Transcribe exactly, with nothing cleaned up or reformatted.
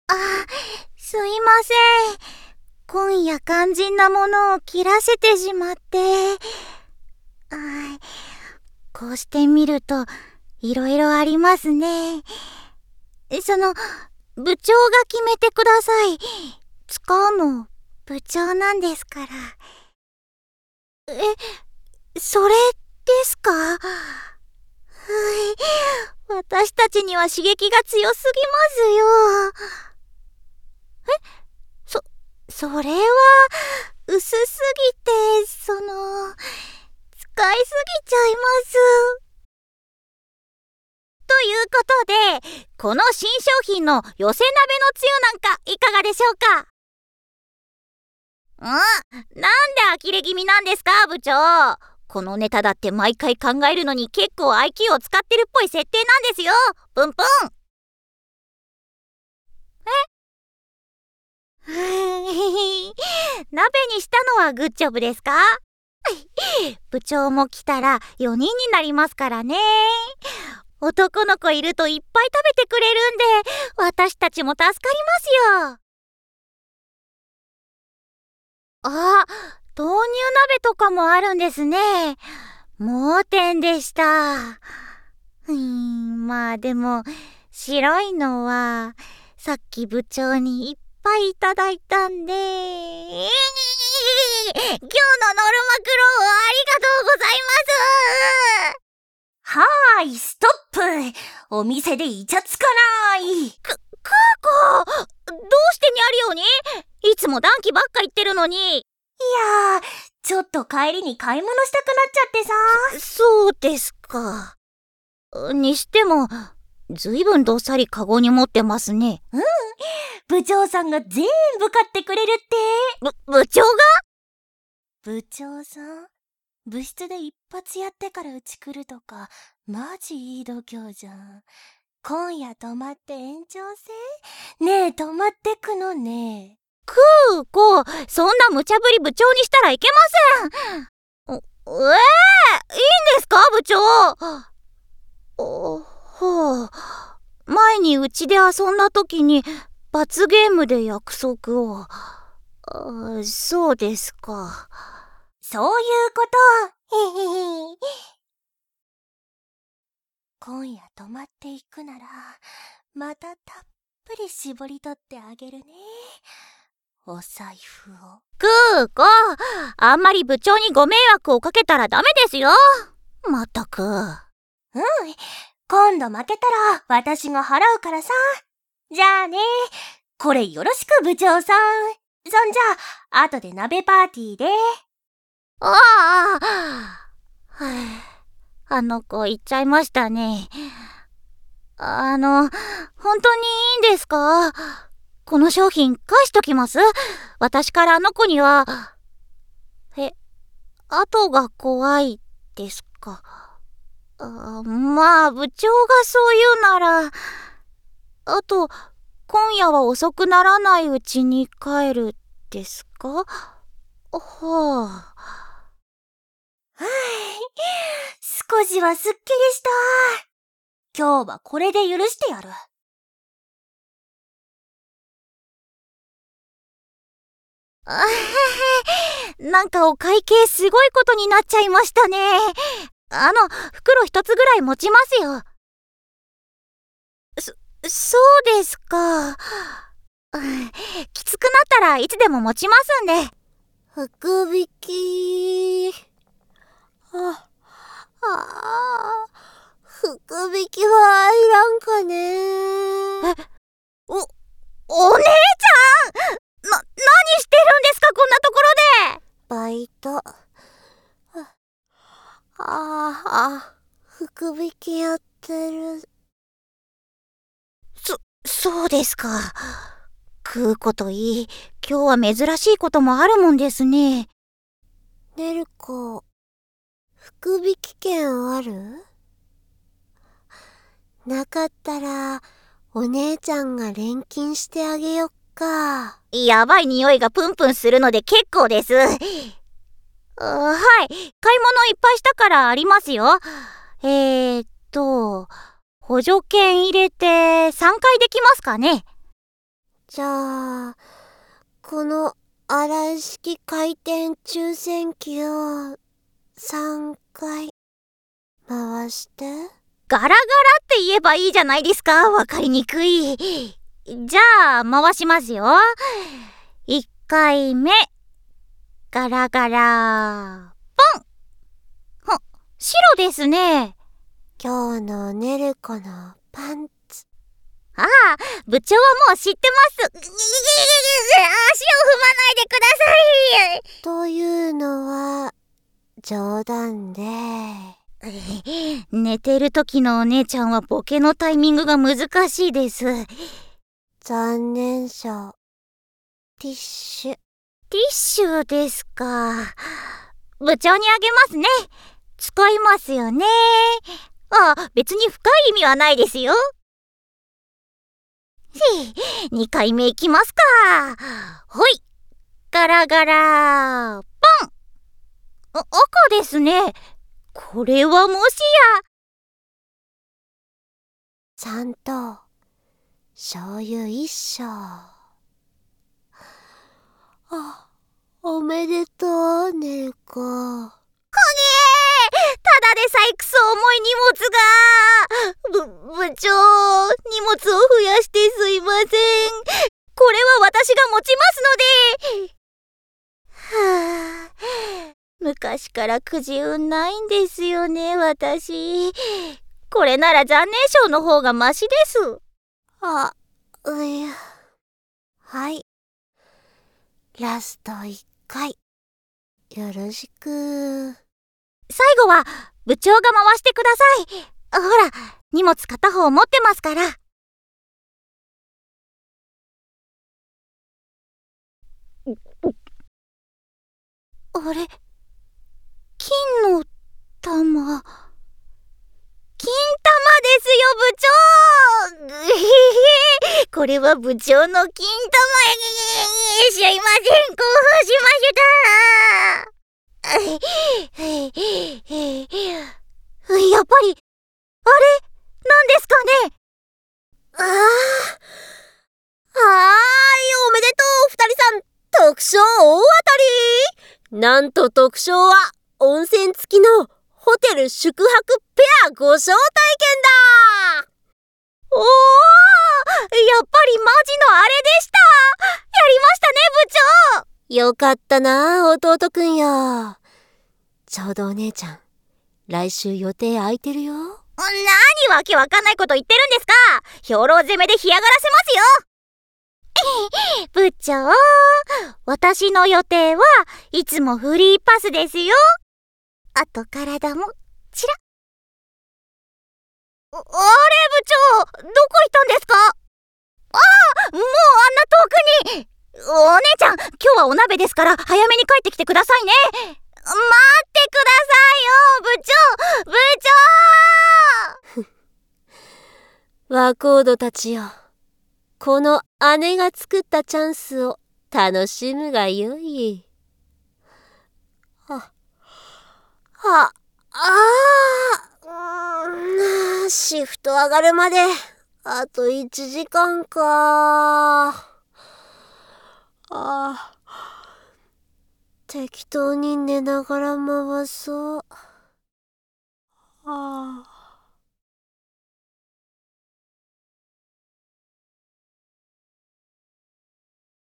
あ、すいません。今夜肝心なものを切らせてしまって。あ、こうしてみると、いろいろありますね。その、部長が決めてください。使うの、部長なんですから。え、それですか？はい。私たちには刺激が強すぎますよ。え、そ、それは、薄すぎて、その、使いすぎちゃいます。ということで、この新商品の寄せ鍋のつゆなんかいかがでしょうか？ん？なんで呆れ気味なんですか、部長。このネタだって毎回考えるのに結構 アイキュー を使ってるっぽい設定なんですよ。プンプン。え鍋にしたのはグッジョブですか？部長も来たらよにんになりますからね。男の子いるといっぱい食べてくれるんで、私たちも助かりますよ。あ、豆乳鍋とかもあるんですね。盲点でした。うーん、まあでも、白いのは、さっき部長にいっぱいいただいたんで、えー、今日のノルマクローありがとうございます。 はーい、ストップ。お店でイチャつかない。 く、クーコ、どうしてニャリオに？いつも暖気ばっか言ってるのに。 いやー、ちょっと帰りに買い物したくなっちゃってさ。 そ、そうですか。にしても、ずいぶんどっさりカゴに持ってますね。 うん、部長さんが全部買ってくれるって。 ぶ、部長が？ 部長さん、部室で一発やってからうち来るとか、マジいい度胸じゃん。今夜泊まって延長戦？ねえ、泊まってくのね。 クーコ、そんな無茶ぶり部長にしたらいけません。ええー、いいんですか、部長？お、ほう。前にうちで遊んだ時に罰ゲームで約束を。あ、そうですか。 そういうこと。へへへ。今夜泊まっていくなら、またたっぷり絞り取ってあげるね。お財布を。 クーコ、あんまり部長にご迷惑をかけたらダメですよ。まったく。うん、 今度負けたら私が払うからさ。じゃあね。これよろしく部長さん。そんじゃ、後で鍋パーティーで。 ああ、はあ、あの子言っちゃいましたね。あの、本当にいいんですか？この商品返しときます。私からあの子には。え、後が怖いですか？あ、まあ、部長がそう言うなら。あと、今夜は遅くならないうちに帰るですか？はあ。 はい、少しはすっきりした。今日はこれで許してやる。 あなんかお会計すごいことになっちゃいましたね。あの、袋一つぐらい持ちますよ。そ、そうですか。きつくなったらいつでも持ちますんで。福引き。あ、あ、福引きはいらんかね。え、お、お姉ちゃん！な、何してるんですか、こんなところで。バイト。ああ、福引きやってる。そ、そうですか。食うこといい。今日は珍しいこともあるもんですね。ねるこ、福引き券ある？なかったら、お姉ちゃんが錬金してあげよっか。やばい匂いがプンプンするので結構です。はい。買い物いっぱいしたからありますよ。えーっと、補助券入れてさんかいできますかね。 じゃあ、この洗い式回転抽選機をさんかい回して。 ガラガラって言えばいいじゃないですか。わかりにくい。じゃあ、回しますよ。いっかいめ。ガラガラ、ポン。ほ、白ですね。 今日のねる子のパンツ。 ああ、部長はもう知ってます。足を踏まないでください。 というのは、冗談で。 寝てる時のお姉ちゃんはボケのタイミングが難しいです。 残念賞。ティッシュ。 ティッシュですか。部長にあげますね。使いますよね。あ、別に深い意味はないですよ。にかいめいきますか。ほい。ガラガラ、ポン。あ、赤ですね。これはもしや。 砂糖、醤油一升。あ、おめでとう、ねる子。こねえ、ただでさえくそ重い荷物が。ぶ、部長、荷物を増やしてすいません。これは私が持ちますので。はあ、昔からくじ運ないんですよね、私。これなら残念賞の方がマシです。 あ、うや。はい。ラストいっかい。よろしく。 最後は部長が回してください。ほら、荷物片方持ってますから。あれ、金の玉。金玉ですよ、部長。これは部長の金玉。すいません、興奮しました。やっぱり、あれ、なんですかね。 ああ。はーい、おめでとう、二人さん。特賞大当たり。なんと特賞は、温泉付きのホテル宿泊ペアご招待券だ。 おー、やっぱりマジのあれでした。やりましたね、部長。 よかったな、弟くんよ。ちょうどお姉ちゃん、来週予定空いてるよ。 何わけわかんないこと言ってるんですか。兵糧攻めで干上がらせますよ。部長、私の予定はいつもフリーパスですよ。あと体もチラッ。あれ、部長、どこ行ったんですか。ああ、もうあんな遠くに。お姉ちゃん、今日はお鍋ですから早めに帰ってきてくださいね。待ってくださいよ、部長、部長。 ワコードたちよ、この姉が作ったチャンスを楽しむがよい。は、は、あー、シフト上がるまであといちじかんか。あ、適当に寝ながら回そう。ああ。